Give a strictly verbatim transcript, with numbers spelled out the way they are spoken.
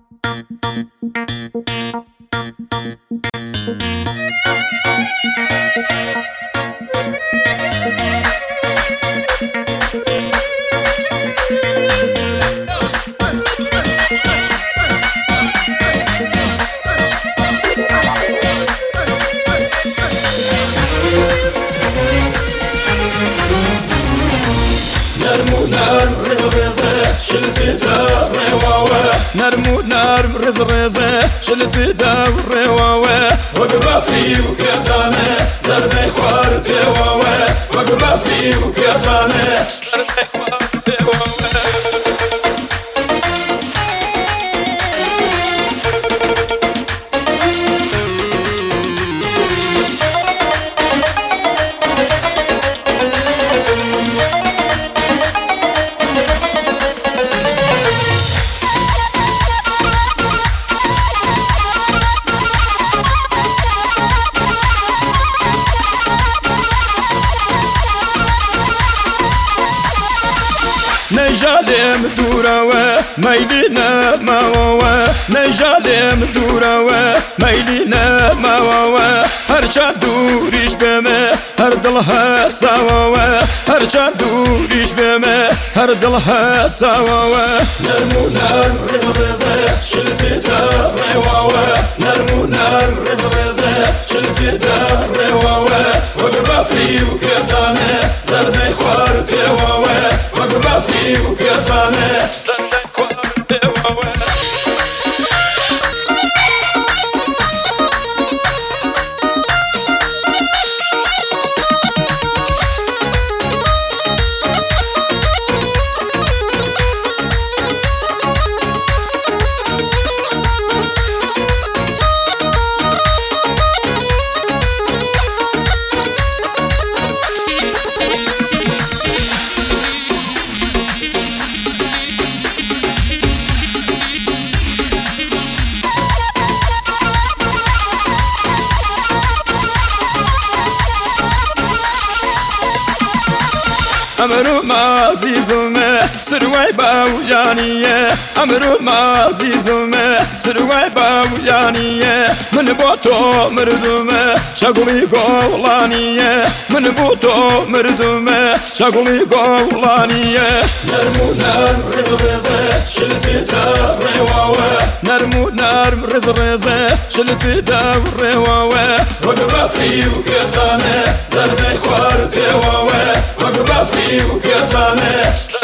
نرم نرم رز رزه شلت دور واوا وقبا في وكاسانه زرد خوار بواوا وقبا في وكاسانه زرد خوار بواوا نجالم دوراوه ميلنا ماواوه نجالم دوراوه ميلنا ماواوه هرچا دوریش بمه هر دلها ساواوه هرچا دوریش بمه هر دلها ساواوه نرمو نرم رز رزه شلت دا رواوه نرمو نرم رز رزه شلت دا رواوه وقبا في وكاسانه زرد خوار بواوه وقبا في وكاسانه زرد خوار بواوه أمرو ما زيزومه سروي باويانيه أمرو ما زيزومه سروي باويانيه من بوتو مردومه شغلي قولانيه من بوتو مردومه شغلي قولانيه نرمو نرم رز رزه شلت دا رواوه نرمو نرم رز رزه شلت دا رواوه وقبا في وكاسانه زرد خوار بواوه وقبا في وكاسانه